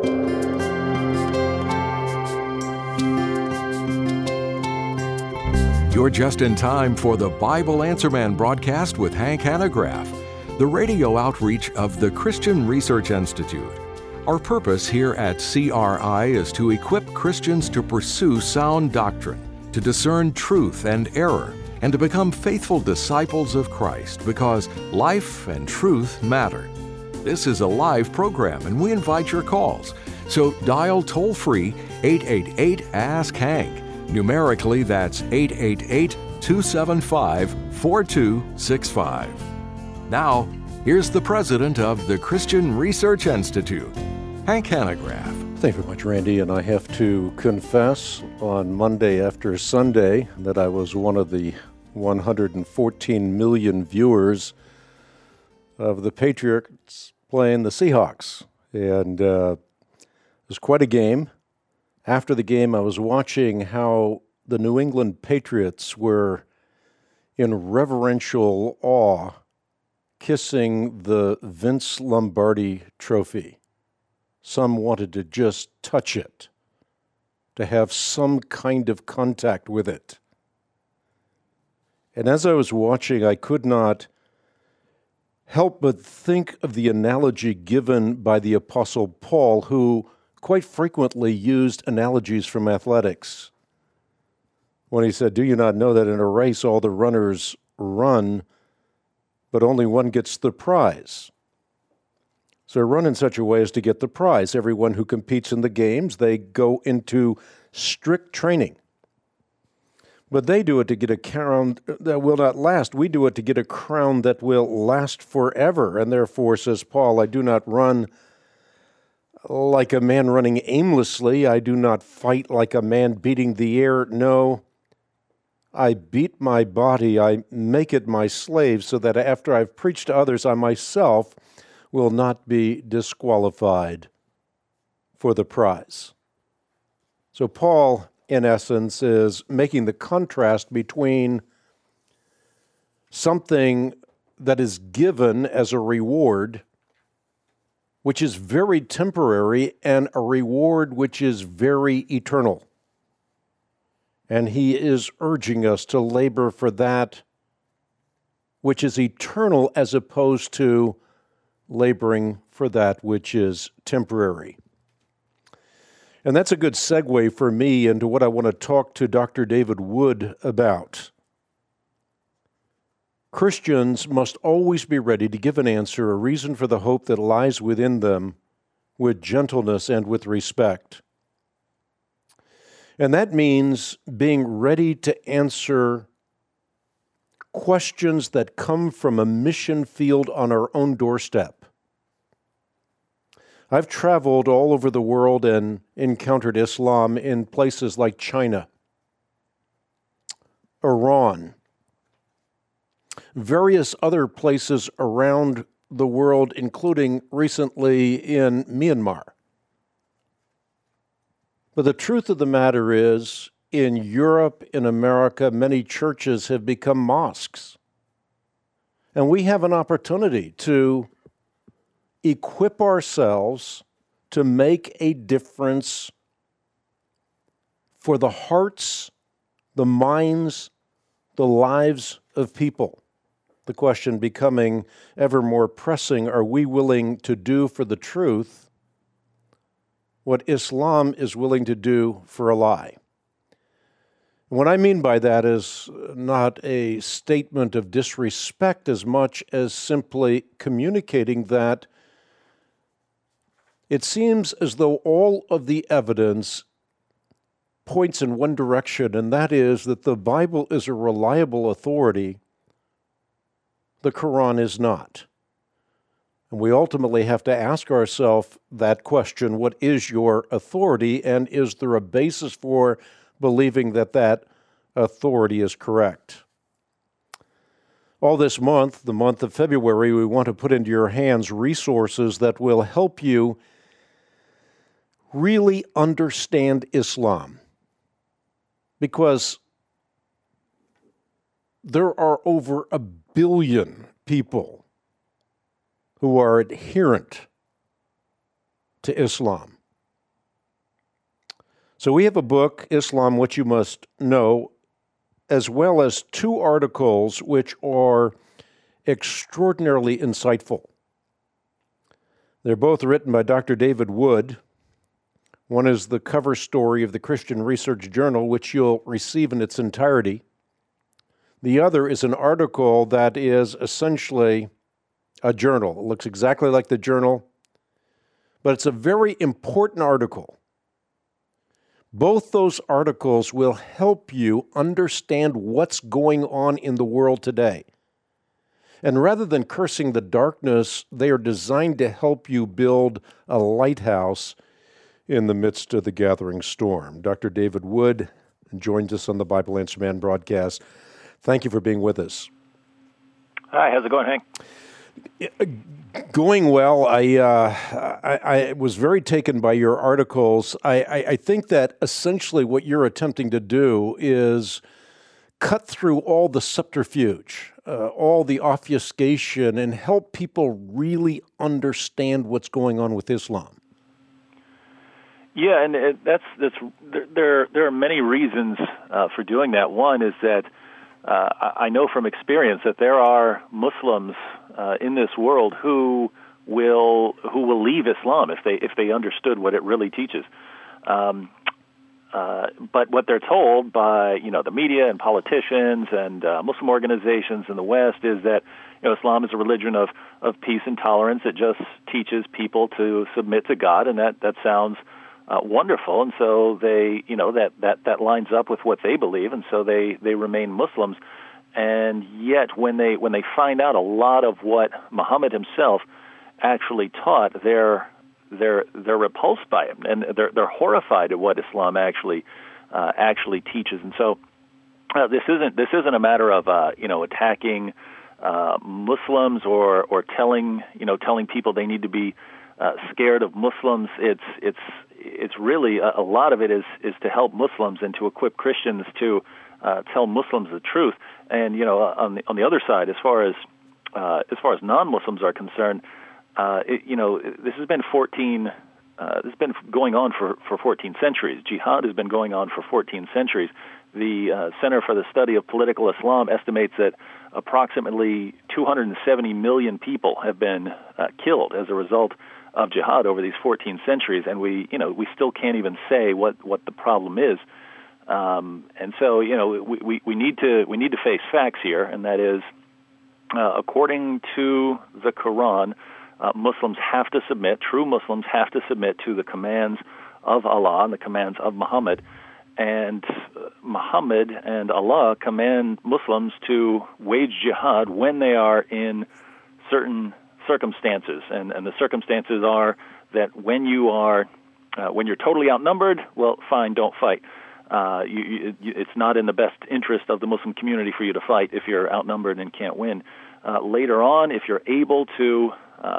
You're just in time for the Bible Answer Man broadcast with Hank Hanegraaff, the radio outreach of the Christian Research Institute. Our purpose here at CRI is to equip Christians to pursue sound doctrine, to discern truth and error, and to become faithful disciples of Christ, because life and truth matter. This is a live program, and we invite your calls. So dial toll-free 888-ASK-HANK. Numerically, that's 888-275-4265. Now, here's the president of the Christian Research Institute, Hank Hanegraaff. Thank you very much, Randy. And I have to confess on Monday after Sunday that I was one of the 114 million viewers of the Patriots playing the Seahawks. And it was quite a game. After the game, I was watching how the New England Patriots were in reverential awe kissing the Vince Lombardi trophy. Some wanted to just touch it, to have some kind of contact with it. And as I was watching, I could not help but think of the analogy given by the Apostle Paul, who quite frequently used analogies from athletics when he said, "Do you not know that in a race all the runners run, but only one gets the prize?" So run in such a way as to get the prize. Everyone who competes in the games, they go into strict training. But they do it to get a crown that will not last. We do it to get a crown that will last forever. And therefore, says Paul, I do not run like a man running aimlessly. I do not fight like a man beating the air. No, I beat my body. I make it my slave so that after I've preached to others, I myself will not be disqualified for the prize. So Paul, in essence, is making the contrast between something that is given as a reward, which is very temporary, and a reward which is very eternal. And he is urging us to labor for that which is eternal as opposed to laboring for that which is temporary. And that's a good segue for me into what I want to talk to Dr. David Wood about. Christians must always be ready to give an answer, a reason for the hope that lies within them, with gentleness and with respect. And that means being ready to answer questions that come from a mission field on our own doorstep. I've traveled all over the world and encountered Islam in places like China, Iran, various other places around the world, including recently in Myanmar. But the truth of the matter is, in Europe, in America, many churches have become mosques. And we have an opportunity to equip ourselves to make a difference for the hearts, the minds, the lives of people. The question becoming ever more pressing, are we willing to do for the truth what Islam is willing to do for a lie? What I mean by that is not a statement of disrespect as much as simply communicating that it seems as though all of the evidence points in one direction, and that is that the Bible is a reliable authority. The Quran is not. And we ultimately have to ask ourselves that question, what is your authority, and is there a basis for believing that that authority is correct? All this month, the month of February, we want to put into your hands resources that will help you really understand Islam. Because there are over 1 billion people who are adherent to Islam. So we have a book, Islam, What You Must Know, as well as 2 articles which are extraordinarily insightful. They're both written by Dr. David Wood. One is the cover story of the Christian Research Journal, which you'll receive in its entirety. The other is an article that is essentially a journal. It looks exactly like the journal, but it's a very important article. Both those articles will help you understand what's going on in the world today. And rather than cursing the darkness, they are designed to help you build a lighthouse in the midst of the gathering storm. Dr. David Wood joins us on the Bible Answer Man broadcast. Thank you for being with us. Hi, how's it going, Hank? Going well. I was very taken by your articles. I think that essentially what you're attempting to do is cut through all the subterfuge, all the obfuscation, and help people really understand what's going on with Islam. Yeah, and there are many reasons for doing that. One is that I know from experience that there are Muslims in this world who will leave Islam if they understood what it really teaches. But what they're told by the media and politicians and Muslim organizations in the West is that Islam is a religion of peace and tolerance. It just teaches people to submit to God, and that sounds wonderful. And so they that lines up with what they believe, and so they remain Muslims. And yet, when they find out a lot of what Muhammad himself actually taught, they're repulsed by him, and they're horrified at what Islam actually teaches. And so, this isn't a matter of attacking Muslims or telling people they need to be scared of Muslims. It's really a lot of it is to help Muslims and to equip Christians to tell Muslims the truth. And on the other side, as far as non-Muslims are concerned, this has been going on for 14 centuries. Jihad has been going on for 14 centuries. The Center for the Study of Political Islam estimates that approximately 270 million people have been killed as a result of jihad over these 14 centuries, and we still can't even say what the problem is. And so we need to face facts here, and that is, according to the Quran, Muslims have to submit. True Muslims have to submit to the commands of Allah and the commands of Muhammad. And Muhammad and Allah command Muslims to wage jihad when they are in certain circumstances, and the circumstances are that when you're totally outnumbered, well, fine, don't fight. It's not in the best interest of the Muslim community for you to fight if you're outnumbered and can't win. Later on, if you're able to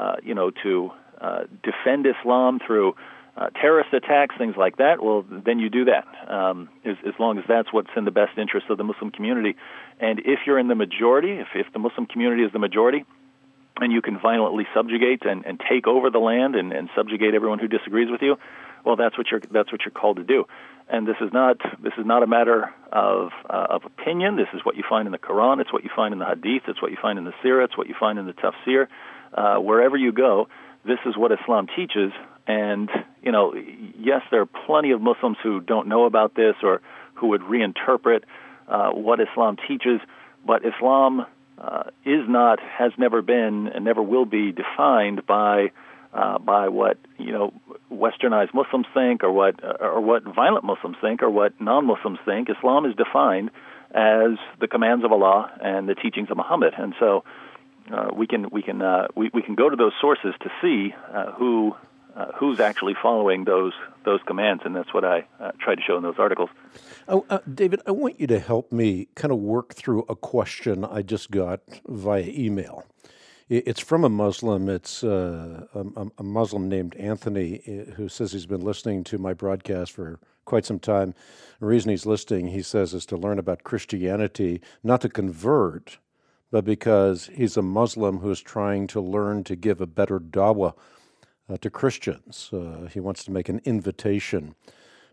defend Islam through terrorist attacks, things like that, well, then you do that, as long as that's what's in the best interest of the Muslim community. And if you're in the majority, if the Muslim community is the majority, and you can violently subjugate and take over the land and subjugate everyone who disagrees with you, well, that's what you're called to do. And this is not a matter of opinion. This is what you find in the Quran. It's what you find in the Hadith. It's what you find in the Sirah. It's what you find in the Tafsir. Wherever you go, this is what Islam teaches. And yes, there are plenty of Muslims who don't know about this or who would reinterpret what Islam teaches. But Islam has never been and never will be defined by what Westernized Muslims think, or what violent Muslims think, or what non-Muslims think. Islam is defined as the commands of Allah and the teachings of Muhammad, and so we can go to those sources to see who's actually following those commands, and that's what I try to show in those articles. David, I want you to help me kind of work through a question I just got via email. It's from a Muslim. It's a Muslim named Anthony who says he's been listening to my broadcast for quite some time. The reason he's listening, he says, is to learn about Christianity, not to convert, but because he's a Muslim who's trying to learn to give a better dawah to Christians. He wants to make an invitation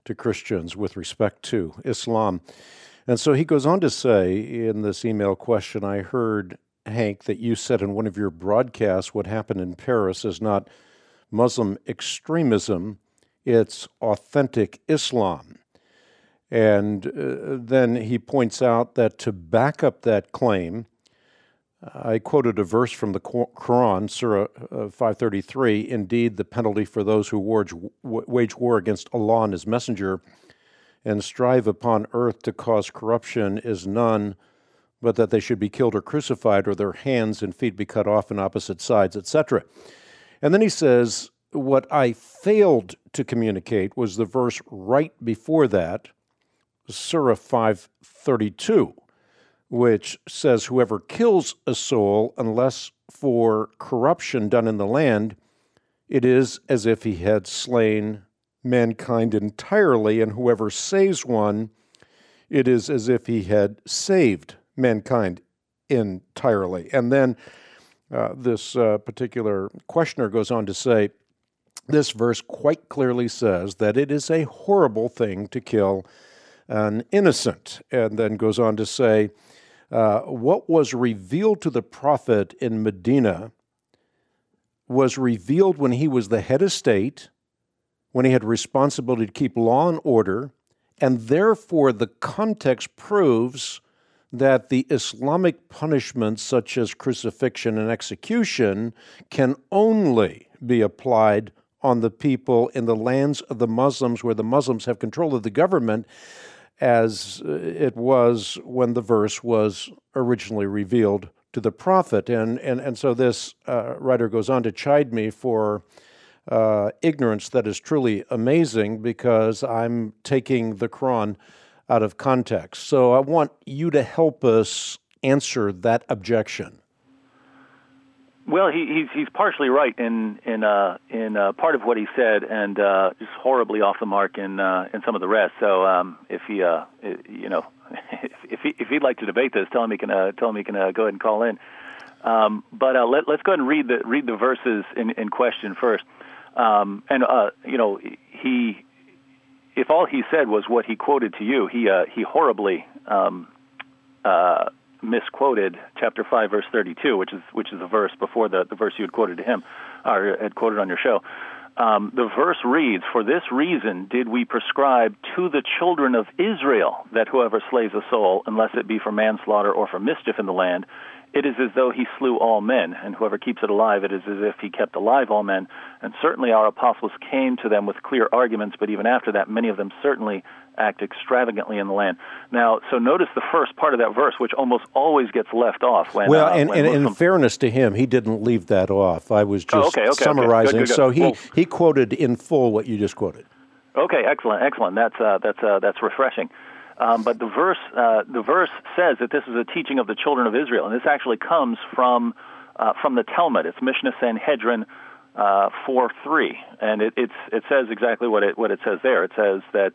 to Christians with respect to Islam. And so he goes on to say in this email question, I heard, Hank, that you said in one of your broadcasts what happened in Paris is not Muslim extremism, it's authentic Islam. And then he points out that to back up that claim, I quoted a verse from the Quran, Surah 533, indeed the penalty for those who wage war against Allah and His Messenger and strive upon earth to cause corruption is none, but that they should be killed or crucified, or their hands and feet be cut off on opposite sides, etc. And then he says, what I failed to communicate was the verse right before that, Surah 532, which says, whoever kills a soul, unless for corruption done in the land, it is as if he had slain mankind entirely, and whoever saves one, it is as if he had saved mankind entirely. And then this particular questioner goes on to say, this verse quite clearly says that it is a horrible thing to kill an innocent, and then goes on to say, what was revealed to the prophet in Medina was revealed when he was the head of state, when he had responsibility to keep law and order, and therefore the context proves that the Islamic punishments such as crucifixion and execution can only be applied on the people in the lands of the Muslims where the Muslims have control of the government, as it was when the verse was originally revealed to the prophet. And so this writer goes on to chide me for ignorance that is truly amazing, because I'm taking the Quran out of context. So I want you to help us answer that objection. Well, he's partially right in part of what he said, and just horribly off the mark in some of the rest. So if he'd like to debate this, tell him he can go ahead and call in. But let's go ahead and read the verses in question first. If all he said was what he quoted to you, he horribly misquoted chapter 5, verse 32, which is a verse before the verse you had quoted to him, or had quoted on your show. The verse reads, "For this reason did we prescribe to the children of Israel that whoever slays a soul, unless it be for manslaughter or for mischief in the land, it is as though he slew all men, and whoever keeps it alive, it is as if he kept alive all men. And certainly our apostles came to them with clear arguments, but even after that, many of them certainly act extravagantly in the land." Now, so notice the first part of that verse, which almost always gets left off. When, and in fairness to him, he didn't leave that off. I was just summarizing. Okay. Good. So he quoted in full what you just quoted. Okay, excellent. That's refreshing. But the verse says that this is a teaching of the children of Israel, and this actually comes from the Talmud. It's Mishnah Sanhedrin 4:3, and it says exactly what it says there. It says that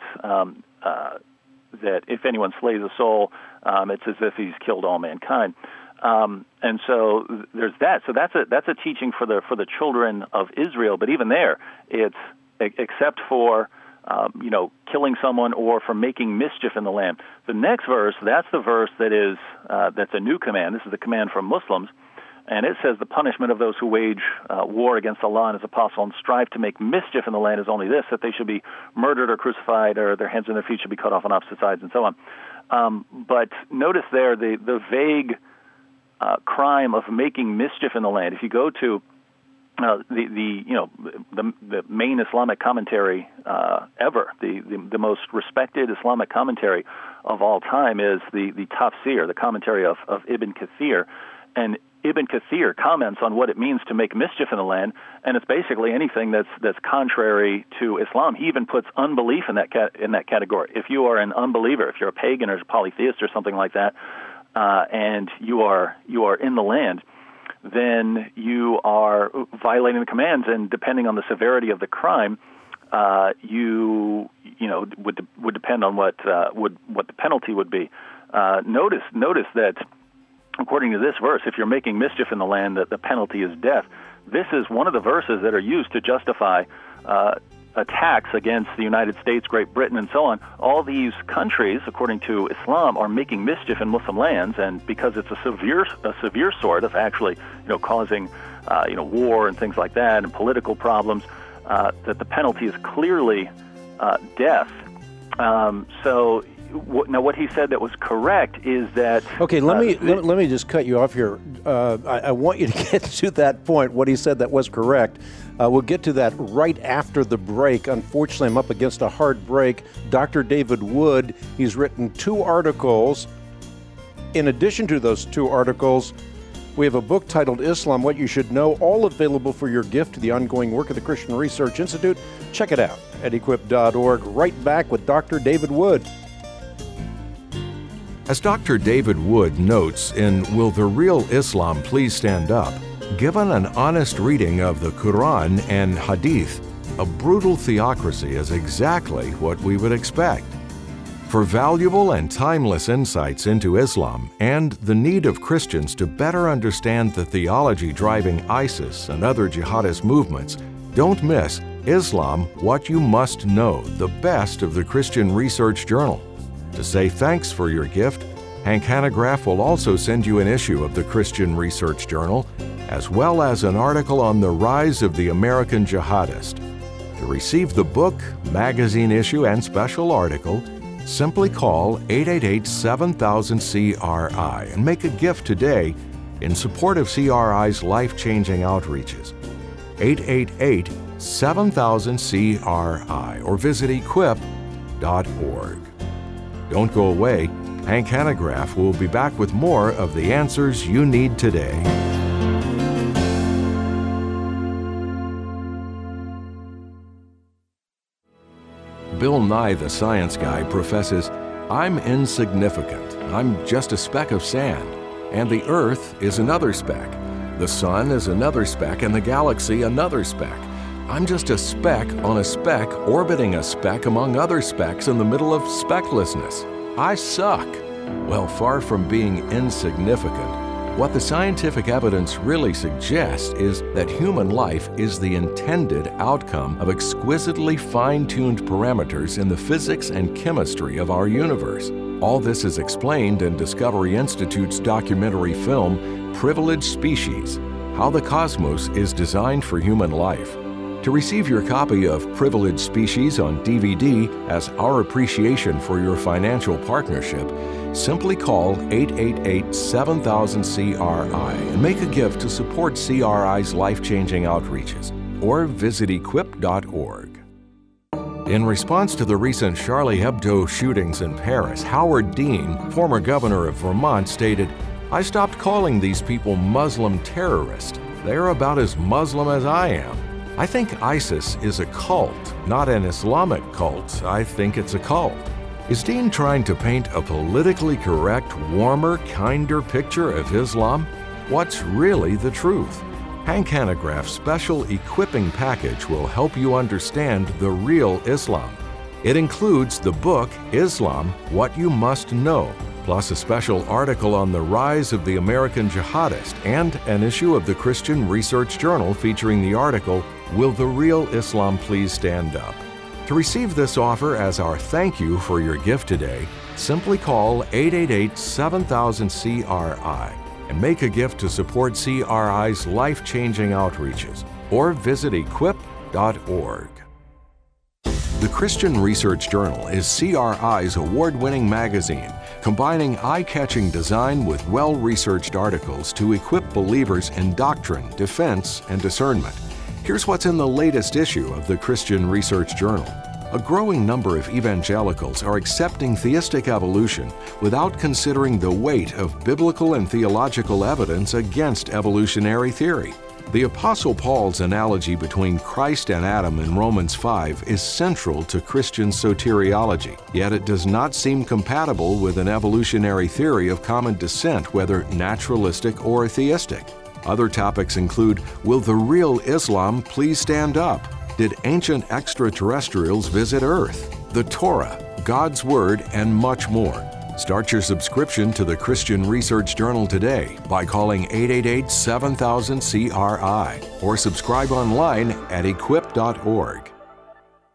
if anyone slays a soul, it's as if he's killed all mankind. And so there's that. So that's a teaching for the children of Israel. But even there, it's except for killing someone or for making mischief in the land. The next verse, that's the verse that's a new command. This is the command from Muslims, and it says the punishment of those who wage war against Allah and His apostle and strive to make mischief in the land is only this, that they should be murdered or crucified, or their hands and their feet should be cut off on opposite sides, and so on. But notice there the vague crime of making mischief in the land. If you go to the main Islamic commentary ever, the most respected Islamic commentary of all time is the Tafsir, the commentary of Ibn Kathir, and Ibn Kathir comments on what it means to make mischief in the land, and it's basically anything that's contrary to Islam. He even puts unbelief in that category. If you are an unbeliever, if you're a pagan or a polytheist or something like that, and you are in the land, then you are violating the commands, and depending on the severity of the crime, would depend on what the penalty would be. Notice that according to this verse, if you're making mischief in the land, that the penalty is death. This is one of the verses that are used to justify attacks against the United States, Great Britain, and so on, all these countries, according to Islam, are making mischief in Muslim lands, and because it's a severe sort of actually, causing, war and things like that, and political problems, that the penalty is clearly death. Now, what he said that was correct is that. Okay, let me just cut you off here. I want you to get to that point. What he said that was correct. We'll get to that right after the break. Unfortunately, I'm up against a hard break. Dr. David Wood, he's written 2 articles. In addition to those 2 articles, we have a book titled Islam, What You Should Know, all available for your gift to the ongoing work of the Christian Research Institute. Check it out at equip.org. Right back with Dr. David Wood. As Dr. David Wood notes in Will the Real Islam Please Stand Up, given an honest reading of the Quran and Hadith, a brutal theocracy is exactly what we would expect. For valuable and timeless insights into Islam and the need of Christians to better understand the theology driving ISIS and other jihadist movements, don't miss Islam, What You Must Know, the best of the Christian Research Journal. To say thanks for your gift, Hank Hanegraaff will also send you an issue of the Christian Research Journal, as well as an article on the rise of the American jihadist. To receive the book, magazine issue, and special article, simply call 888-7000-CRI and make a gift today in support of CRI's life-changing outreaches. 888-7000-CRI or visit equip.org. Don't go away. Hank Hanegraaff will be back with more of the answers you need today. Bill Nye, the science guy, professes, I'm insignificant. I'm just a speck of sand. And the Earth is another speck. The Sun is another speck, and the galaxy another speck. I'm just a speck on a speck orbiting a speck among other specks in the middle of specklessness. I suck. Well, far from being insignificant, what the scientific evidence really suggests is that human life is the intended outcome of exquisitely fine-tuned parameters in the physics and chemistry of our universe. All this is explained in Discovery Institute's documentary film, Privileged Species: How the Cosmos is Designed for Human Life. To receive your copy of Privileged Species on DVD as our appreciation for your financial partnership, simply call 888-7000-CRI and make a gift to support CRI's life-changing outreaches, or visit equip.org. In response to the recent Charlie Hebdo shootings in Paris, Howard Dean, former governor of Vermont, stated, I stopped calling these people Muslim terrorists. They're about as Muslim as I am. I think ISIS is a cult, not an Islamic cult. I think it's a cult. Is Dean trying to paint a politically correct, warmer, kinder picture of Islam? What's really the truth? Hank Hanegraaff's special equipping package will help you understand the real Islam. It includes the book, Islam, What You Must Know, plus a special article on the rise of the American jihadist and an issue of the Christian Research Journal featuring the article, Will the Real Islam Please Stand Up? To receive this offer as our thank you for your gift today, simply call 888-7000-CRI and make a gift to support CRI's life-changing outreaches, or visit equip.org. The Christian Research Journal is CRI's award-winning magazine, combining eye-catching design with well-researched articles to equip believers in doctrine, defense, and discernment. Here's what's in the latest issue of the Christian Research Journal. A growing number of evangelicals are accepting theistic evolution without considering the weight of biblical and theological evidence against evolutionary theory. The Apostle Paul's analogy between Christ and Adam in Romans 5 is central to Christian soteriology, yet it does not seem compatible with an evolutionary theory of common descent, whether naturalistic or theistic. Other topics include, will the real Islam please stand up? Did ancient extraterrestrials visit Earth? The Torah, God's Word, and much more. Start your subscription to the Christian Research Journal today by calling 888-7000-CRI or subscribe online at equip.org.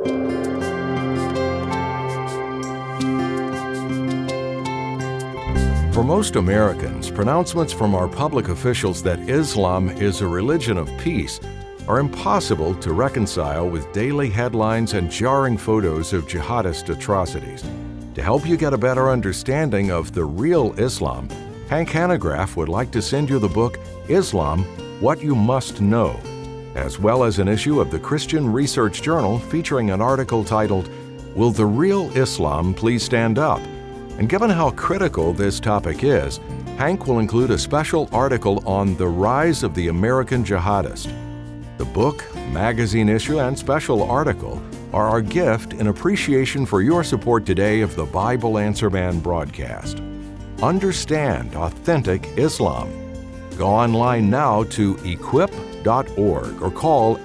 For most Americans, pronouncements from our public officials that Islam is a religion of peace are impossible to reconcile with daily headlines and jarring photos of jihadist atrocities. To help you get a better understanding of the real Islam, Hank Hanegraaff would like to send you the book Islam, What You Must Know, as well as an issue of the Christian Research Journal featuring an article titled, Will the Real Islam Please Stand Up? And given how critical this topic is, Hank will include a special article on the rise of the American jihadist. The book, magazine issue, and special article are our gift in appreciation for your support today of the Bible Answer Man broadcast. Understand authentic Islam. Go online now to equip.org or call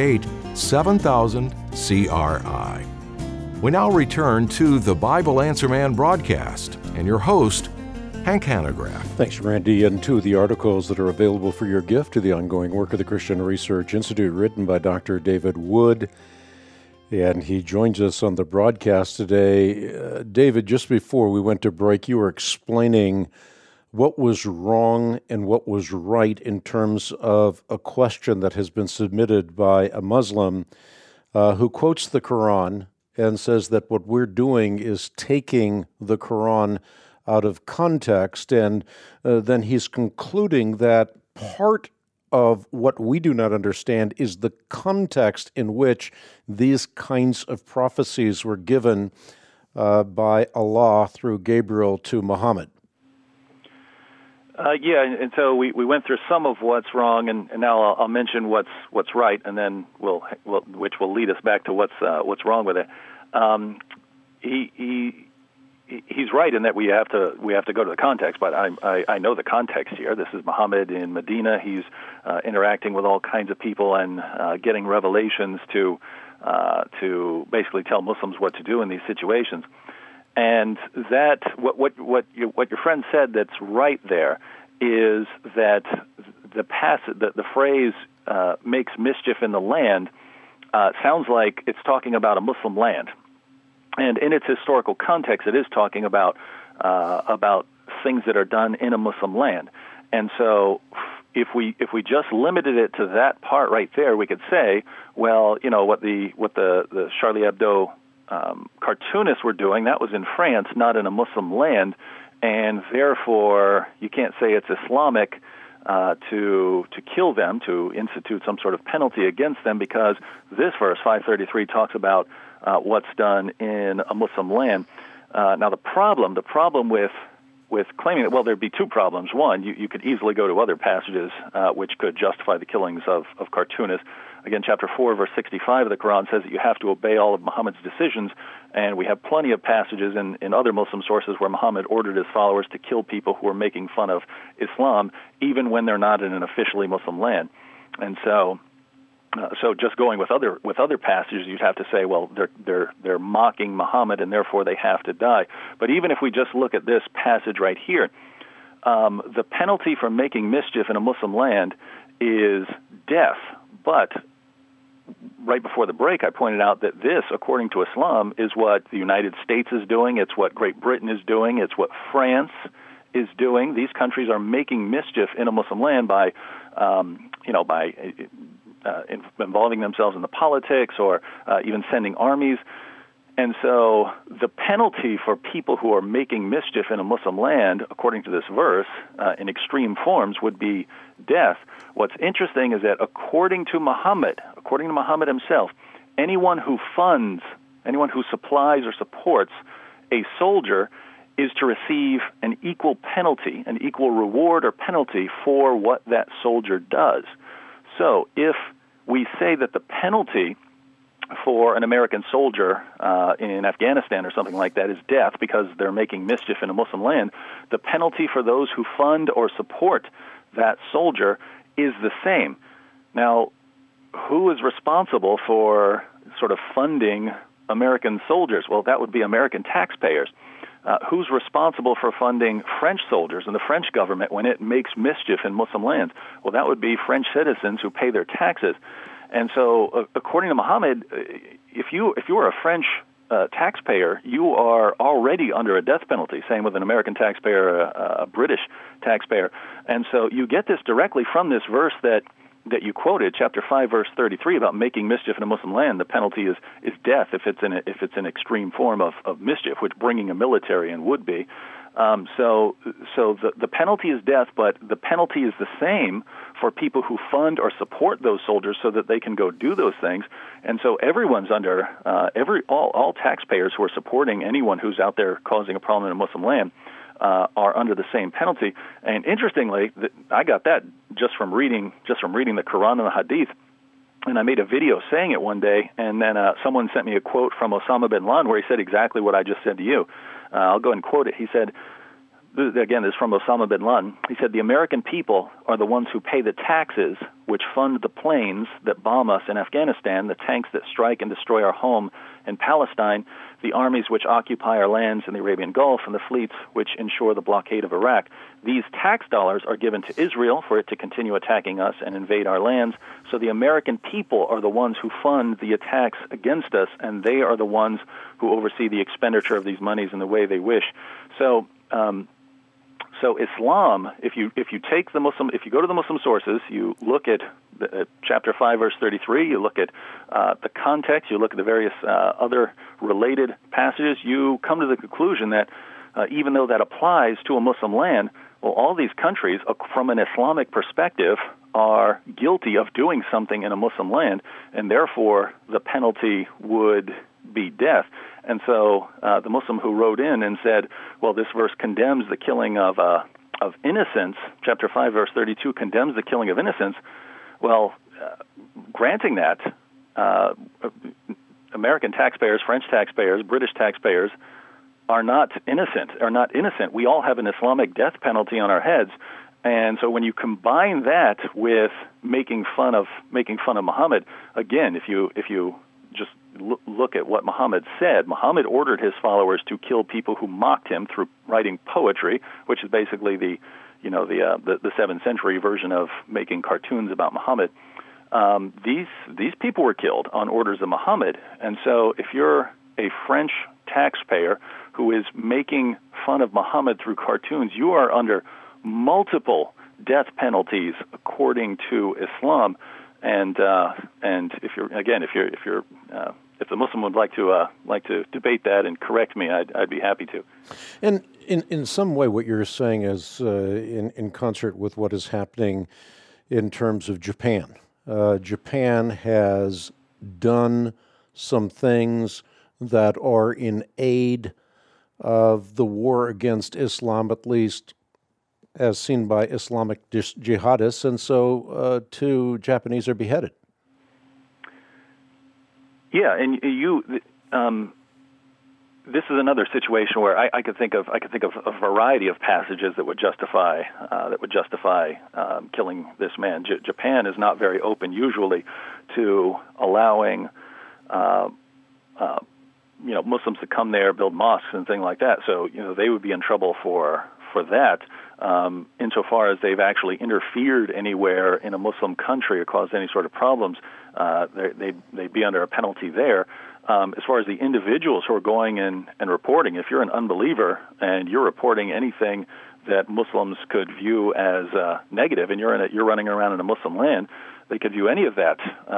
888-7000-CRI. We now return to the Bible Answer Man broadcast and your host, Hank Hanegraaff. Thanks, Randy. And two of the articles that are available for your gift to the ongoing work of the Christian Research Institute, written by Dr. David Wood. And he joins us on the broadcast today. David, just before we went to break, you were explaining what was wrong and what was right in terms of a question that has been submitted by a Muslim who quotes the Quran and says that what we're doing is taking the Quran out of context, and then he's concluding that part of what we do not understand is the context in which these kinds of prophecies were given by Allah through Gabriel to Muhammad. And so we went through some of what's wrong, and now I'll mention what's right, and then which will lead us back to what's wrong with it. He's right in that we have to go to the context, but I know the context here. This is Muhammad in Medina. He's interacting with all kinds of people and getting revelations to basically tell Muslims what to do in these situations. And that what your friend said that's right there is that the phrase makes mischief in the land sounds like it's talking about a Muslim land. And in its historical context, it is talking about things that are done in a Muslim land. And so, if we just limited it to that part right there, we could say, well, what the Charlie Hebdo cartoonists were doing, that was in France, not in a Muslim land, and therefore you can't say it's Islamic to kill them, to institute some sort of penalty against them, because this verse 533 talks about what's done in a Muslim land. Now the problem with claiming that, well, there'd be two problems. One, you could easily go to other passages which could justify the killings of cartoonists. Again, chapter 4, verse 65 of the Quran says that you have to obey all of Muhammad's decisions, and we have plenty of passages in other Muslim sources where Muhammad ordered his followers to kill people who are making fun of Islam, even when they're not in an officially Muslim land. And so just going with other passages, you'd have to say, well, they're mocking Muhammad, and therefore they have to die. But even if we just look at this passage right here, the penalty for making mischief in a Muslim land is death. But right before the break, I pointed out that this, according to Islam, is what the United States is doing. It's what Great Britain is doing. It's what France is doing. These countries are making mischief in a Muslim land by involving themselves in the politics or even sending armies. And so the penalty for people who are making mischief in a Muslim land, according to this verse, in extreme forms, would be death. What's interesting is that according to Muhammad himself, anyone who supplies or supports a soldier is to receive an equal penalty, an equal reward or penalty for what that soldier does. So if we say that the penalty for an American soldier in Afghanistan or something like that is death because they're making mischief in a Muslim land, the penalty for those who fund or support that soldier is the same. Now, who is responsible for sort of funding American soldiers? Well, that would be American taxpayers. Who's responsible for funding French soldiers and the French government when it makes mischief in Muslim lands? Well, that would be French citizens who pay their taxes. And so, according to Muhammad, if you are a French taxpayer, you are already under a death penalty. Same with an American taxpayer, a British taxpayer, and so you get this directly from this verse that you quoted, chapter 5, verse 33, about making mischief in a Muslim land. The penalty is death if it's an extreme form of mischief, which bringing a military in would be. So the penalty is death, but the penalty is the same for people who fund or support those soldiers so that they can go do those things. And so everyone's under all taxpayers who are supporting anyone who's out there causing a problem in a Muslim land are under the same penalty. And interestingly, I got that just from reading the Quran and the Hadith. And I made a video saying it one day, and then someone sent me a quote from Osama bin Laden where he said exactly what I just said to you. I'll go and quote it. He said, again, this is from Osama bin Laden. He said, "The American people are the ones who pay the taxes which fund the planes that bomb us in Afghanistan, the tanks that strike and destroy our home in Palestine, the armies which occupy our lands in the Arabian Gulf, and the fleets which ensure the blockade of Iraq. These tax dollars are given to Israel for it to continue attacking us and invade our lands. So the American people are the ones who fund the attacks against us, and they are the ones who oversee the expenditure of these monies in the way they wish." So Islam, if you go to the Muslim sources, you look at chapter 5, verse 33, you look at the context, you look at the various other related passages, you come to the conclusion that even though that applies to a Muslim land, well, all these countries, from an Islamic perspective, are guilty of doing something in a Muslim land, and therefore the penalty would be death. And so the Muslim who wrote in and said, well, this verse condemns the killing of innocents, chapter 5, verse 32 condemns the killing of innocents. Well, granting that, American taxpayers, French taxpayers, British taxpayers are not innocent. We all have an Islamic death penalty on our heads. And so when you combine that with making fun of Muhammad, again, if you just look at what Muhammad said, Muhammad ordered his followers to kill people who mocked him through writing poetry, which is basically the 7th century version of making cartoons about Muhammad. These people were killed on orders of Muhammad. And so if you're a French taxpayer who is making fun of Muhammad through cartoons, you are under multiple death penalties according to Islam. And if the Muslim would like to debate that and correct me, I'd be happy to. And in some way, what you're saying is in concert with what is happening in terms of Japan. Japan has done some things that are in aid of the war against Islam, at least as seen by Islamic jihadists, and so 2 Japanese are beheaded. Yeah, and this is another situation where I could think of a variety of passages that would justify killing this man. Japan is not very open usually to allowing Muslims to come there, build mosques and things like that. So they would be in trouble for that. Insofar as they've actually interfered anywhere in a Muslim country or caused any sort of problems, they'd be under a penalty there. As far as the individuals who are going in and reporting, if you're an unbeliever and you're reporting anything that Muslims could view as negative, and you're running around in a Muslim land, they could view any of that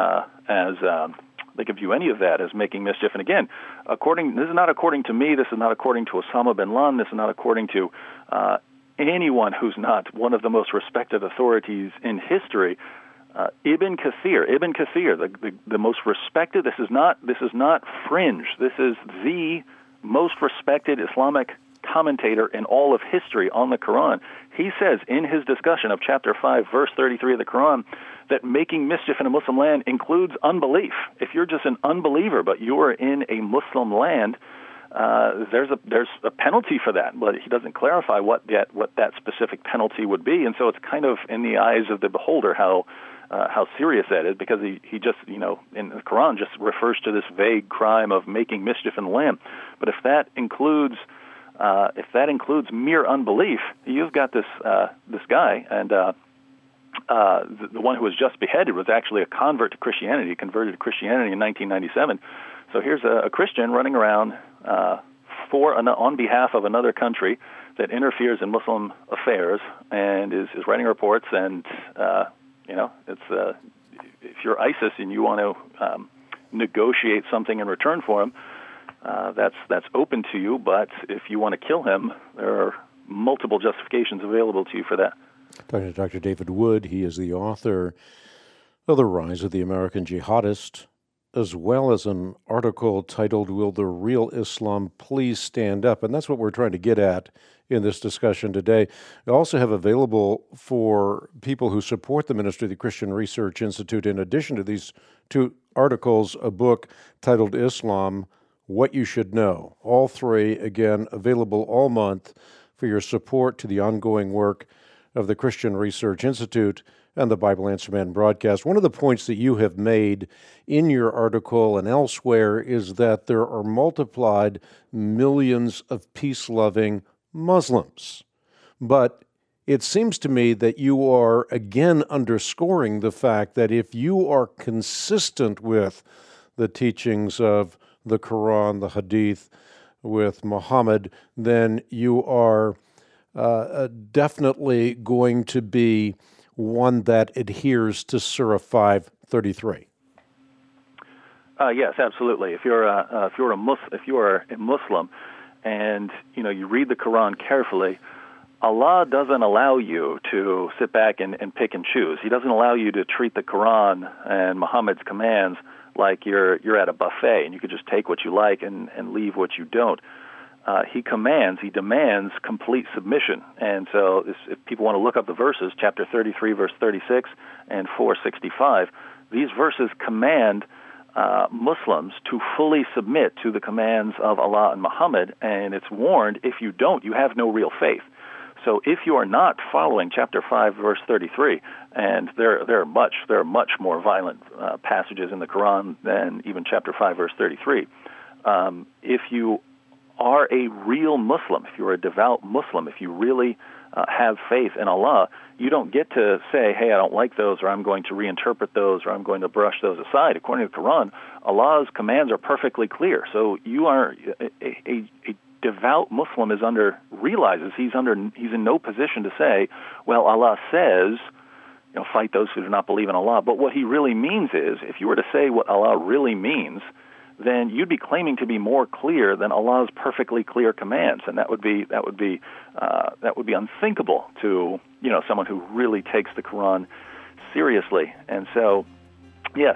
as making mischief. And again, this is not according to me. This is not according to Osama bin Laden. This is not according to anyone who's not one of the most respected authorities in history. Ibn Kathir, the most respected. This is not fringe. This is the most respected Islamic commentator in all of history on the Quran. He says in his discussion of chapter 5, verse 33 of the Quran, that making mischief in a Muslim land includes unbelief. If you're just an unbeliever, but you are in a Muslim land, there's a penalty for that, but he doesn't clarify what that specific penalty would be, and so it's kind of in the eyes of the beholder how serious that is, because he just in the Quran just refers to this vague crime of making mischief in the land. But if that includes mere unbelief, you've got this guy, and the one who was just beheaded was actually a convert to Christianity. He converted to Christianity in 1997. So here's a Christian running around on behalf of another country that interferes in Muslim affairs and is writing reports. And it's if you're ISIS and you want to negotiate something in return for him, that's open to you. But if you want to kill him, there are multiple justifications available to you for that. Talking to Dr. David Wood, he is the author of The Rise of the American Jihadist, as well as an article titled, Will the Real Islam Please Stand Up? And that's what we're trying to get at in this discussion today. We also have available for people who support the ministry of the Christian Research Institute, in addition to these two articles, a book titled Islam, What You Should Know. All three, again, available all month for your support to the ongoing work of the Christian Research Institute and the Bible Answer Man broadcast. One of the points that you have made in your article and elsewhere is that there are multiplied millions of peace-loving Muslims. But it seems to me that you are again underscoring the fact that if you are consistent with the teachings of the Quran, the Hadith, with Muhammad, then you are definitely going to be one that adheres to Surah 5:33. Yes, absolutely. If you're a Muslim, and you read the Quran carefully, Allah doesn't allow you to sit back and pick and choose. He doesn't allow you to treat the Quran and Muhammad's commands like you're at a buffet and you could just take what you like and leave what you don't. He demands complete submission. And so if people want to look up the verses, chapter 33, verse 36, and 465, these verses command Muslims to fully submit to the commands of Allah and Muhammad, and it's warned, if you don't, you have no real faith. So if you are not following chapter 5, verse 33, and there are much more violent passages in the Quran than even chapter 5, verse 33, if you are a real Muslim, if you're a devout Muslim, if you really have faith in Allah, you don't get to say, hey, I don't like those, or I'm going to reinterpret those, or I'm going to brush those aside. According to the Quran, Allah's commands are perfectly clear. So you are a devout Muslim realizes he's in no position to say, well, Allah says, fight those who do not believe in Allah. But what he really means is, if you were to say what Allah really means, then you'd be claiming to be more clear than Allah's perfectly clear commands, and that would be unthinkable to someone who really takes the Quran seriously. And so, yes,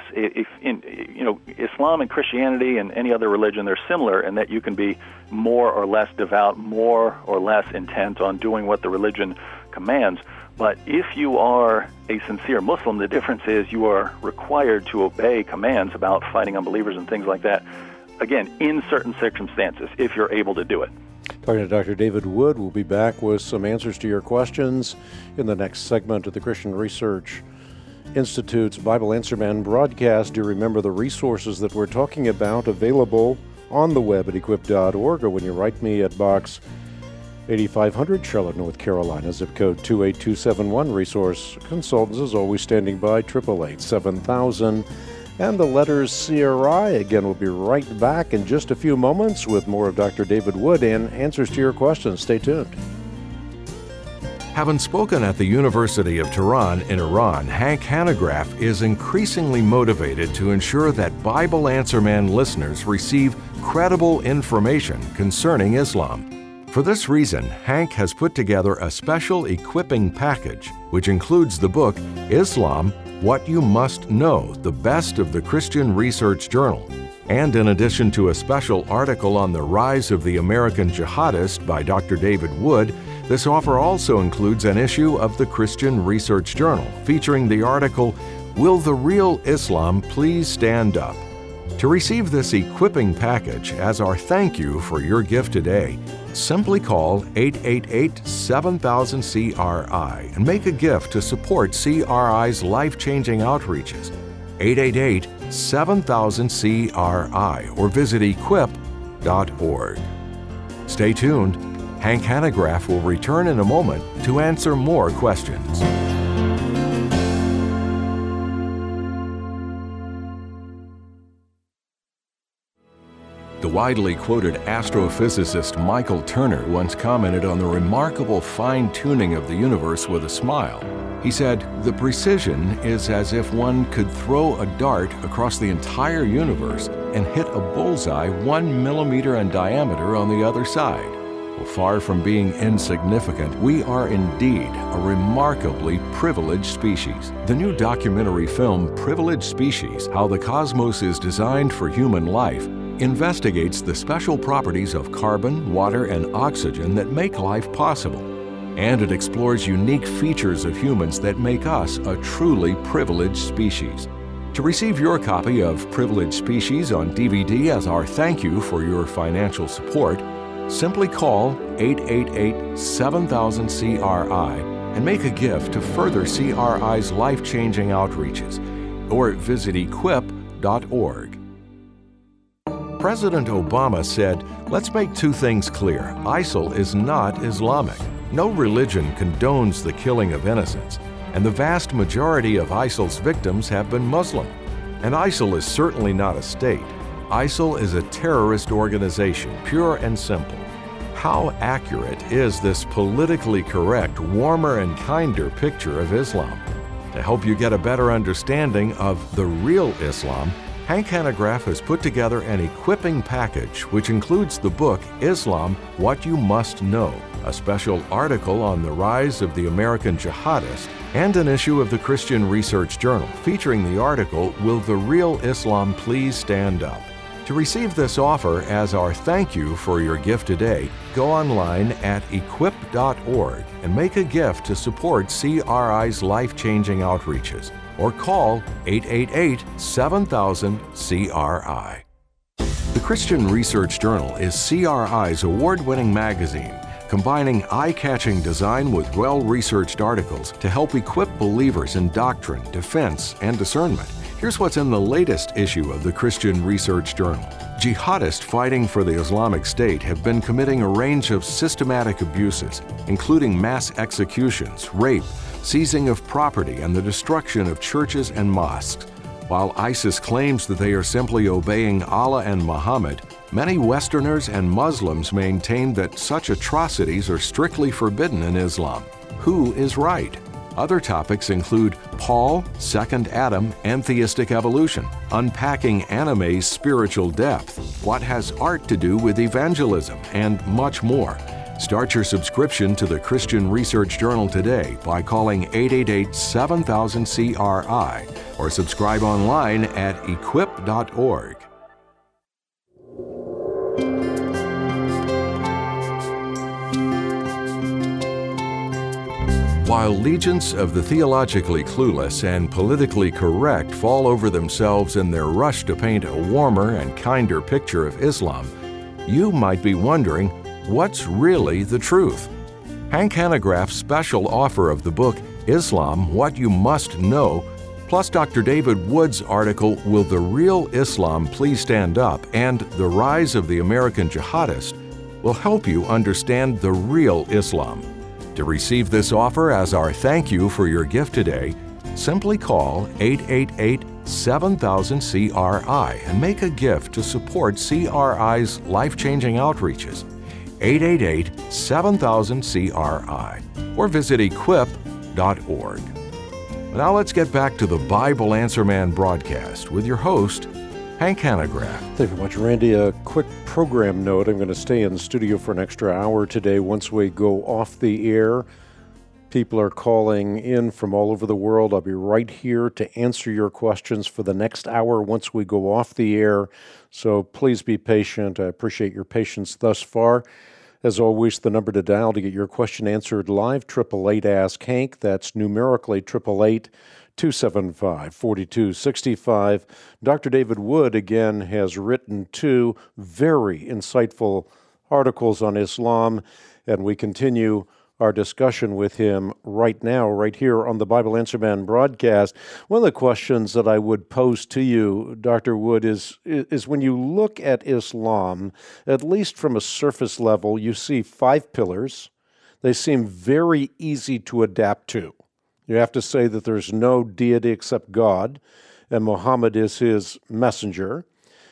Islam and Christianity and any other religion, they're similar in that you can be more or less devout, more or less intent on doing what the religion commands. But if you are a sincere Muslim, the difference is you are required to obey commands about fighting unbelievers and things like that, again, in certain circumstances, if you're able to do it. Talking to Dr. David Wood, we'll be back with some answers to your questions in the next segment of the Christian Research Institute's Bible Answer Man broadcast. Do remember the resources that we're talking about available on the web at equip.org, or when you write me at Box 8500, Charlotte, North Carolina, zip code 28271. Resource consultants, as always, standing by, 888-7000, and the letters CRI. Again, we'll be right back in just a few moments with more of Dr. David Wood and answers to your questions. Stay tuned. Having spoken at the University of Tehran in Iran, Hank Hanegraaff is increasingly motivated to ensure that Bible Answer Man listeners receive credible information concerning Islam. For this reason, Hank has put together a special equipping package, which includes the book, Islam, What You Must Know, the Best of the Christian Research Journal. And in addition to a special article on the rise of the American jihadist by Dr. David Wood, this offer also includes an issue of the Christian Research Journal, featuring the article, Will the Real Islam Please Stand Up? To receive this equipping package as our thank you for your gift today, simply call 888-7000-CRI and make a gift to support CRI's life-changing outreaches. 888-7000-CRI or visit equip.org. Stay tuned. Hank Hanegraaff will return in a moment to answer more questions. The widely quoted astrophysicist Michael Turner once commented on the remarkable fine-tuning of the universe with a smile. He said, "The precision is as if one could throw a dart across the entire universe and hit a bullseye 1 millimeter in diameter on the other side." Well, far from being insignificant, we are indeed a remarkably privileged species. The new documentary film, Privileged Species: How the Cosmos is Designed for Human Life, investigates the special properties of carbon, water, and oxygen that make life possible. And it explores unique features of humans that make us a truly privileged species. To receive your copy of Privileged Species on DVD as our thank you for your financial support, simply call 888-7000-CRI and make a gift to further CRI's life-changing outreaches, or visit equip.org. President Obama said, "Let's make two things clear. ISIL is not Islamic. No religion condones the killing of innocents, and the vast majority of ISIL's victims have been Muslim. And ISIL is certainly not a state. ISIL is a terrorist organization, pure and simple." How accurate is this politically correct, warmer and kinder picture of Islam? To help you get a better understanding of the real Islam, Hank Hanegraaff has put together an equipping package which includes the book Islam: What You Must Know, a special article on the rise of the American jihadist, and an issue of the Christian Research Journal featuring the article, Will the Real Islam Please Stand Up? To receive this offer as our thank you for your gift today, go online at equip.org and make a gift to support CRI's life-changing outreaches, or call 888-7000-CRI. The Christian Research Journal is CRI's award-winning magazine, combining eye-catching design with well-researched articles to help equip believers in doctrine, defense, and discernment. Here's what's in the latest issue of the Christian Research Journal. Jihadists fighting for the Islamic State have been committing a range of systematic abuses, including mass executions, rape, seizing of property, and the destruction of churches and mosques. While ISIS claims that they are simply obeying Allah and Muhammad, many Westerners and Muslims maintain that such atrocities are strictly forbidden in Islam. Who is right? Other topics include Paul, Second Adam, and theistic evolution, unpacking anime's spiritual depth, what has art to do with evangelism, and much more. Start your subscription to the Christian Research Journal today by calling 888-7000-CRI or subscribe online at equip.org. While legions of the theologically clueless and politically correct fall over themselves in their rush to paint a warmer and kinder picture of Islam, you might be wondering, what's really the truth? Hank Hanegraaff's special offer of the book Islam: What You Must Know, plus Dr. David Wood's article Will the Real Islam Please Stand Up, and The Rise of the American Jihadist, will help you understand the real Islam. To receive this offer as our thank you for your gift today, simply call 888-7000-CRI and make a gift to support CRI's life-changing outreaches. 888-7000-CRI or visit equip.org. Now let's get back to the Bible Answer Man broadcast with your host, Hank Hanegraaff. Thank you very much, Randy. A quick program note. I'm going to stay in the studio for an extra hour today. Once we go off the air, people are calling in from all over the world. I'll be right here to answer your questions for the next hour once we go off the air. So please be patient. I appreciate your patience thus far. As always, the number to dial to get your question answered live, 888-ASK-HANK. That's numerically 888-275-4265. Dr. David Wood, again, has written two very insightful articles on Islam, and we continue our discussion with him right now, right here on the Bible Answer Man broadcast. One of the questions that I would pose to you, Dr. Wood, is when you look at Islam, at least from a surface level, you see 5 pillars. They seem very easy to adapt to. You have to say that there's no deity except God, and Muhammad is his messenger.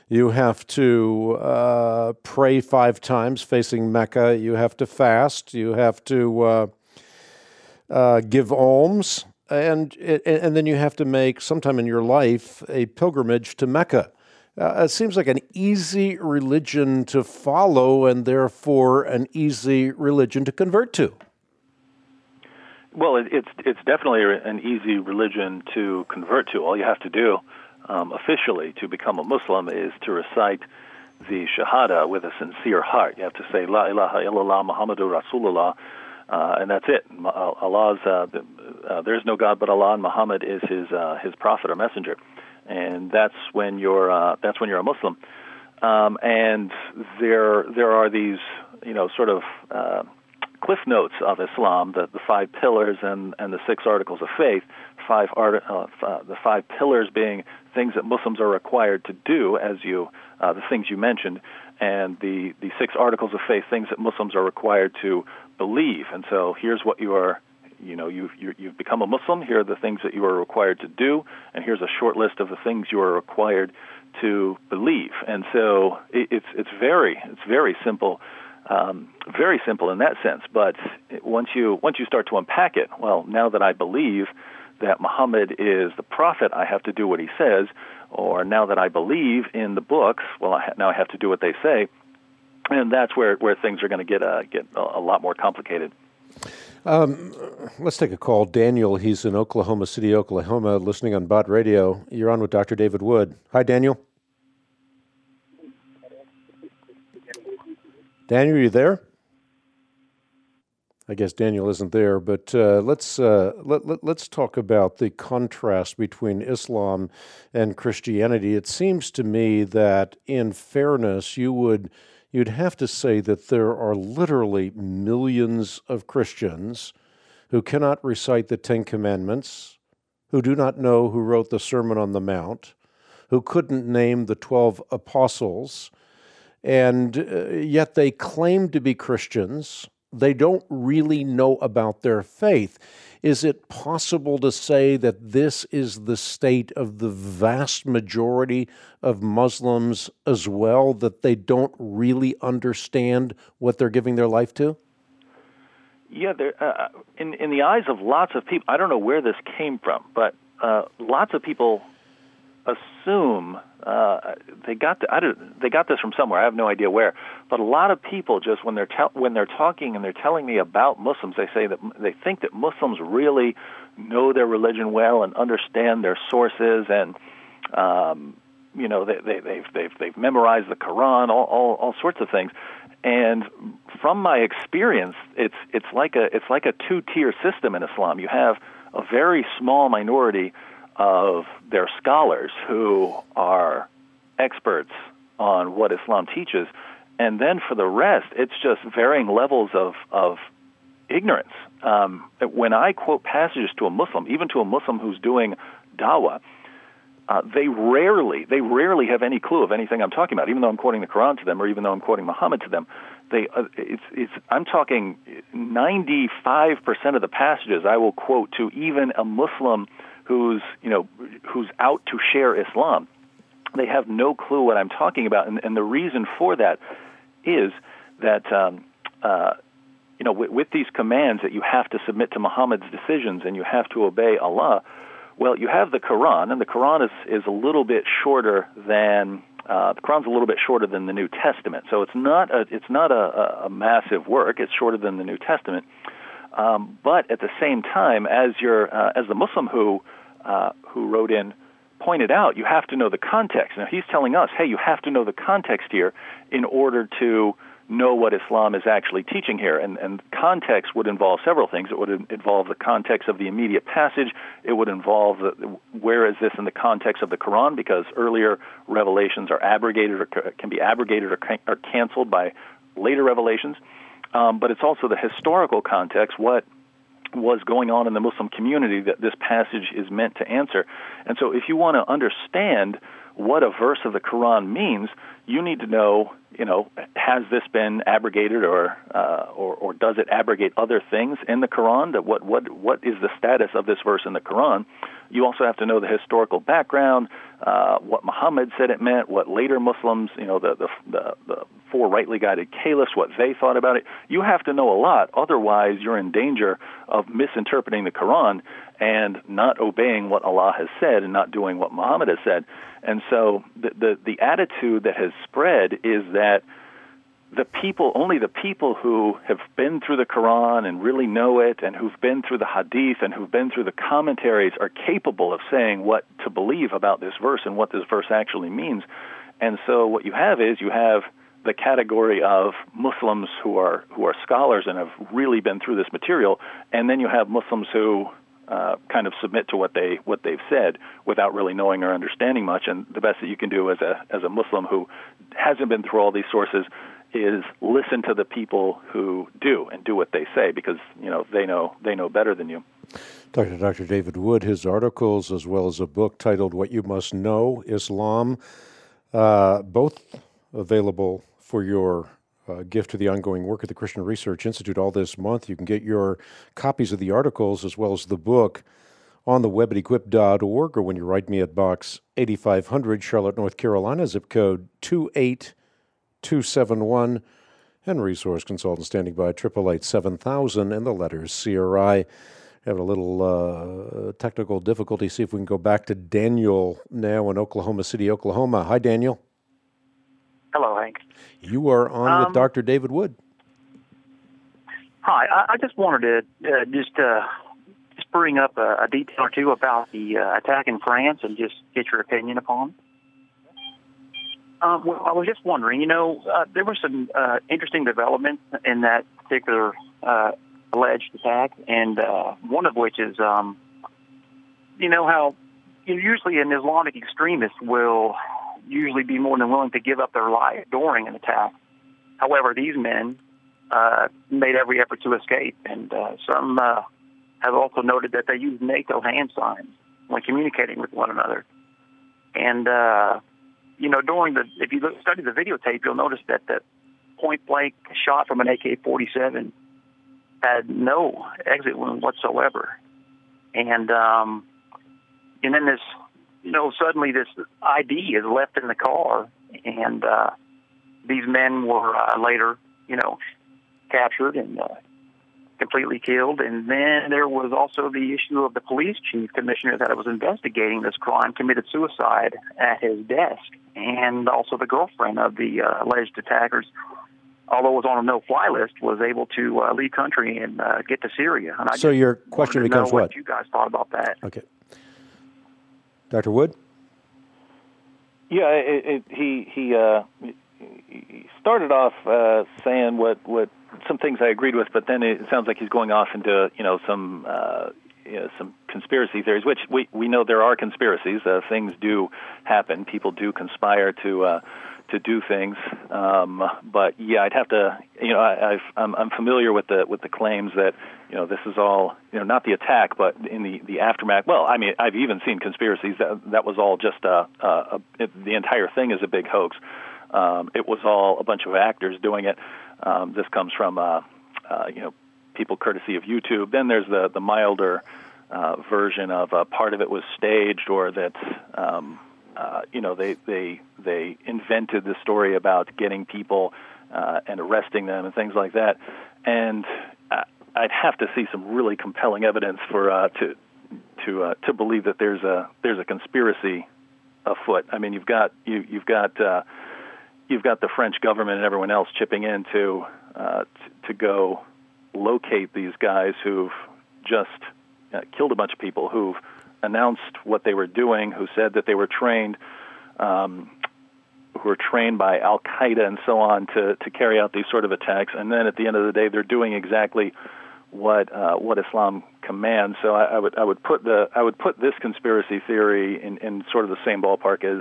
You have to pray 5 times facing Mecca. You have to fast. You have to give alms. And then you have to make, sometime in your life, a pilgrimage to Mecca. It seems like an easy religion to follow and therefore an easy religion to convert to. Well, it's definitely an easy religion to convert to. All you have to do officially to become a Muslim is to recite the Shahada with a sincere heart. You have to say, La ilaha illallah Muhammadur Rasulullah, and that's it. Allah's there's no God but Allah, and Muhammad is his prophet or messenger, and that's when you're a Muslim. And there are these sort of cliff notes of Islam, the 5 pillars and the 6 articles of faith. The 5 pillars being things that Muslims are required to do, as the things you mentioned, and the 6 articles of faith, things that Muslims are required to believe. And so here's what you are. You've become a Muslim. Here are the things that you are required to do, and here's a short list of the things you are required to believe. And so it's very simple. Very simple in that sense, but once you start to unpack it, well, now that I believe that Muhammad is the prophet, I have to do what he says, or now that I believe in the books, well, now I have to do what they say, and that's where things are going to get a lot more complicated. Let's take a call. Daniel, he's in Oklahoma City, Oklahoma, listening on Bott Radio. You're on with Dr. David Wood. Hi, Daniel. Daniel, are you there? I guess Daniel isn't there, but let's talk about the contrast between Islam and Christianity. It seems to me that, in fairness, you'd have to say that there are literally millions of Christians who cannot recite the 10 Commandments, who do not know who wrote the Sermon on the Mount, who couldn't name the 12 apostles, and yet they claim to be Christians. They don't really know about their faith. Is it possible to say that this is the state of the vast majority of Muslims as well, that they don't really understand what they're giving their life to? Yeah, in the eyes of lots of people, I don't know where this came from, but lots of people assume they got this from somewhere. I have no idea where, but a lot of people just when they're talking and they're telling me about Muslims, they say that they think that Muslims really know their religion well and understand their sources, and they've memorized the Quran, all sorts of things. And from my experience, it's like a 2-tier system in Islam. You have a very small minority of their scholars who are experts on what Islam teaches, and then for the rest, it's just varying levels of ignorance. When I quote passages to a Muslim, even to a Muslim who's doing dawah, they rarely have any clue of anything I'm talking about, even though I'm quoting the Quran to them, or even though I'm quoting Muhammad to them. I'm talking 95% of the passages I will quote to even a Muslim who's out to share Islam. They have no clue what I'm talking about, and the reason for that is that with these commands that you have to submit to Muhammad's decisions and you have to obey Allah. Well, you have the Quran, and the Quran is a little bit shorter than the Quran's a little bit shorter than the New Testament. So it's not a massive work. It's shorter than the New Testament. But at the same time, as the Muslim who wrote in pointed out, you have to know the context. Now, he's telling us, hey, you have to know the context here in order to know what Islam is actually teaching here. And context would involve several things. It would involve the context of the immediate passage. It would involve where is this in the context of the Quran, because earlier revelations are abrogated or can be abrogated or canceled by later revelations. But it's also the historical context, what was going on in the Muslim community that this passage is meant to answer. And so if you want to understand what a verse of the Quran means, you need to know, has this been abrogated or does it abrogate other things in the Quran? That what is the status of this verse in the Quran? You also have to know the historical background, what Muhammad said it meant, what later Muslims, the four rightly guided caliphs, what they thought about it. You have to know a lot, otherwise you're in danger of misinterpreting the Quran and not obeying what Allah has said and not doing what Muhammad has said. And so the attitude that has spread is that only the people who have been through the Quran and really know it, and who've been through the Hadith and who've been through the commentaries, are capable of saying what to believe about this verse and what this verse actually means. And so what you have is the category of Muslims who are scholars and have really been through this material, and then you have Muslims who kind of submit to what they've said without really knowing or understanding much. And the best that you can do as a Muslim who hasn't been through all these sources is listen to the people who do and do what they say, because they know better than you. Dr. David Wood, his articles as well as a book titled What You Must Know, Islam, both available for your gift to the ongoing work at the Christian Research Institute all this month. You can get your copies of the articles as well as the book on the web at equip.org, or when you write me at Box 8500, Charlotte, North Carolina, zip code 28271, and resource consultant standing by 888-7000 and the letters CRI. Having a little technical difficulty. See if we can go back to Daniel now in Oklahoma City, Oklahoma. Hi, Daniel. Hello, Hank. You are on with Dr. David Wood. Hi. I just wanted to just bring up a detail or two about the attack in France and just get your opinion upon. Well, I was just wondering, there were some interesting developments in that particular alleged attack, and one of which is, how usually an Islamic extremist will usually be more than willing to give up their life during an attack. However, these men made every effort to escape, and some have also noted that they used NATO hand signs when communicating with one another. And, if you study the videotape, you'll notice that the point-blank shot from an AK-47 had no exit wound whatsoever. And then this, suddenly this ID is left in the car, and these men were later, captured and completely killed. And then there was also the issue of the police chief commissioner that was investigating this crime committed suicide at his desk, and also the girlfriend of the alleged attackers, although was on a no-fly list, was able to leave country and get to Syria. And so your question becomes what? You guys thought about that? Okay, Dr. Wood. Yeah, he started off saying what some things I agreed with, but then it sounds like he's going off into some conspiracy theories, which we know there are conspiracies. Things do happen. People do conspire to do things. But yeah, I'd have to. I'm familiar with the claims that this is all not the attack, but in the aftermath. Well, I mean, I've even seen conspiracies that was all just the entire thing is a big hoax. It was all a bunch of actors doing it. This comes from people courtesy of YouTube. Then there's the milder version of part of it was staged, or that they invented the story about getting people and arresting them and things like that. And I'd have to see some really compelling evidence for to believe that there's a conspiracy afoot. I mean, you've got the French government and everyone else chipping in to go locate these guys who've just killed a bunch of people, who've announced what they were doing, who said that they were trained, who were trained by Al Qaeda and so on to carry out these sort of attacks. And then at the end of the day, they're doing exactly what Islam commands. So I would put this conspiracy theory in sort of the same ballpark as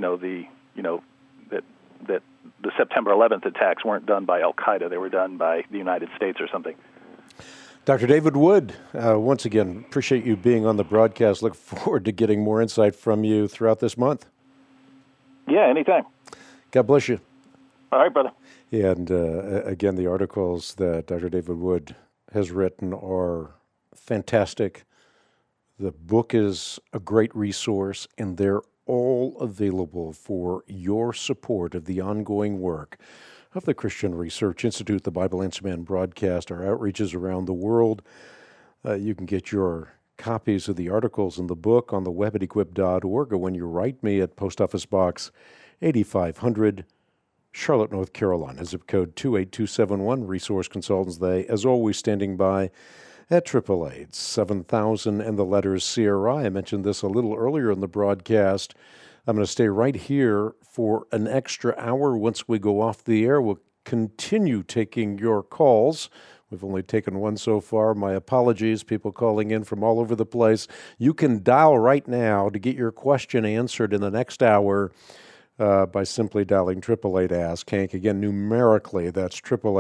that the September 11th attacks weren't done by Al Qaeda; they were done by the United States or something. Dr. David Wood, once again, appreciate you being on the broadcast. Look forward to getting more insight from you throughout this month. Yeah, anytime. God bless you. All right, brother. And again, the articles that Dr. David Wood has written are fantastic. The book is a great resource, and they're all available for your support of the ongoing work of the Christian Research Institute, the Bible Answer Man broadcast, our outreaches around the world. You can get your copies of the articles in the book on the web at equip.org, or when you write me at Post Office Box 8500, Charlotte, North Carolina, zip code 28271. Resource Consultants, they, as always, standing by at 888-7000 and the letters CRI. I mentioned this a little earlier in the broadcast. I'm going to stay right here for an extra hour. Once we go off the air, we'll continue taking your calls. We've only taken one so far. My apologies, people calling in from all over the place. You can dial right now to get your question answered in the next hour by simply dialing 888-ASK-HANK. Again, numerically, that's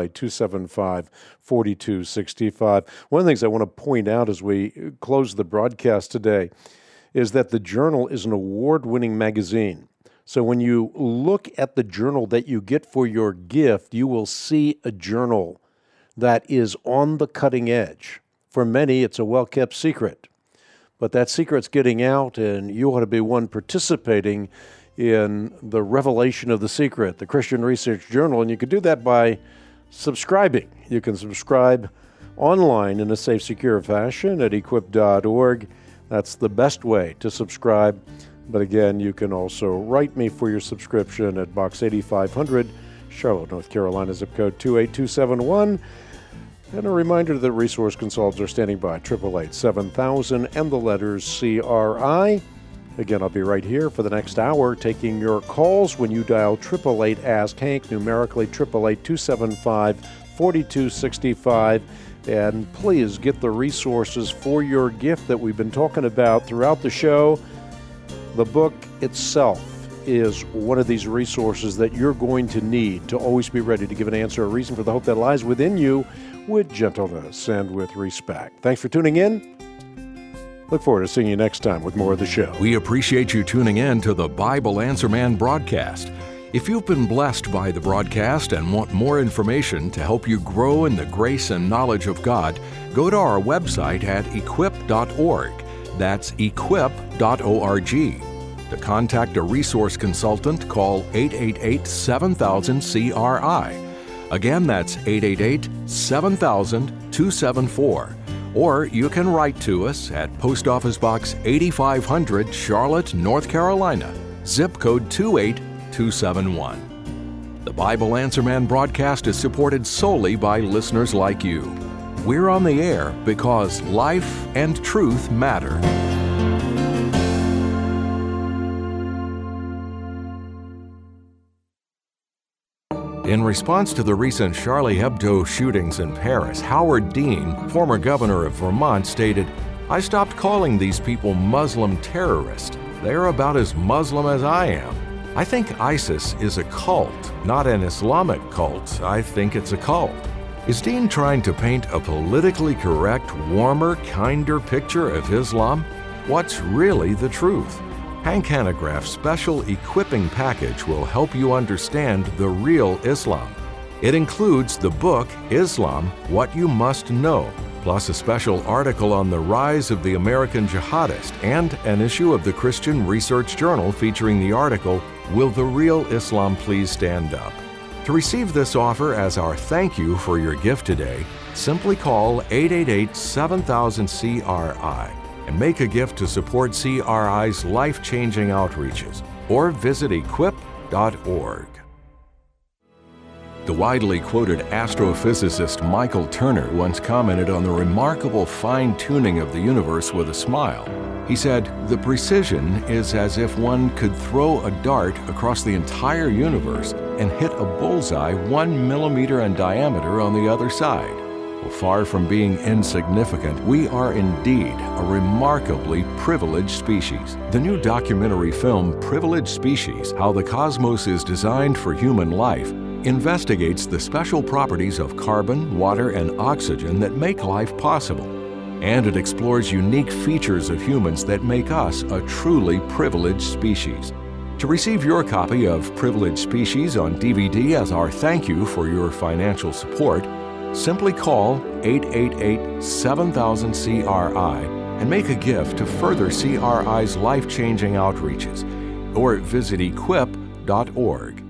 888-275-4265. One of the things I want to point out as we close the broadcast today is that the Journal is an award-winning magazine. So when you look at the journal that you get for your gift, you will see a journal that is on the cutting edge. For many, it's a well-kept secret. But that secret's getting out, and you ought to be one participating in the revelation of the secret, the Christian Research Journal, and you can do that by subscribing. You can subscribe online in a safe, secure fashion at equip.org. That's the best way to subscribe. But again, you can also write me for your subscription at Box 8500, Charlotte, North Carolina, zip code 28271. And a reminder that Resource Consultants are standing by, 888-7000 and the letters CRI. Again, I'll be right here for the next hour taking your calls when you dial 888-ASK-HANK, numerically 888-275-4265. And please get the resources for your gift that we've been talking about throughout the show. The book itself is one of these resources that you're going to need to always be ready to give an answer, a reason for the hope that lies within you, with gentleness and with respect. Thanks for tuning in. Look forward to seeing you next time with more of the show. We appreciate you tuning in to the Bible Answer Man broadcast. If you've been blessed by the broadcast and want more information to help you grow in the grace and knowledge of God, go to our website at equip.org. That's equip.org. To contact a resource consultant, call 888-7000-CRI. Again, that's 888-7000-274. Or you can write to us at Post Office Box 8500, Charlotte, North Carolina, zip code 28271. The Bible Answer Man broadcast is supported solely by listeners like you. We're on the air because life and truth matter. In response to the recent Charlie Hebdo shootings in Paris, Howard Dean, former governor of Vermont, stated, "I stopped calling these people Muslim terrorists. They're about as Muslim as I am. I think ISIS is a cult, not an Islamic cult. I think it's a cult." Is Dean trying to paint a politically correct, warmer, kinder picture of Islam? What's really the truth? Hank Hanegraaff's special equipping package will help you understand the real Islam. It includes the book, Islam, What You Must Know, plus a special article on the rise of the American jihadist and an issue of the Christian Research Journal featuring the article, Will the Real Islam Please Stand Up? To receive this offer as our thank you for your gift today, simply call 888-7000-CRI. and make a gift to support CRI's life-changing outreaches, or visit equip.org. The widely quoted astrophysicist Michael Turner once commented on the remarkable fine-tuning of the universe with a smile. He said, "The precision is as if one could throw a dart across the entire universe and hit a bullseye 1 millimeter in diameter on the other side." Well, far from being insignificant, we are indeed a remarkably privileged species. The new documentary film, Privileged Species: How the Cosmos is Designed for Human Life, investigates the special properties of carbon, water, and oxygen that make life possible. And it explores unique features of humans that make us a truly privileged species. To receive your copy of Privileged Species on DVD as our thank you for your financial support, simply call 888-7000-CRI and make a gift to further CRI's life-changing outreaches, or visit equip.org.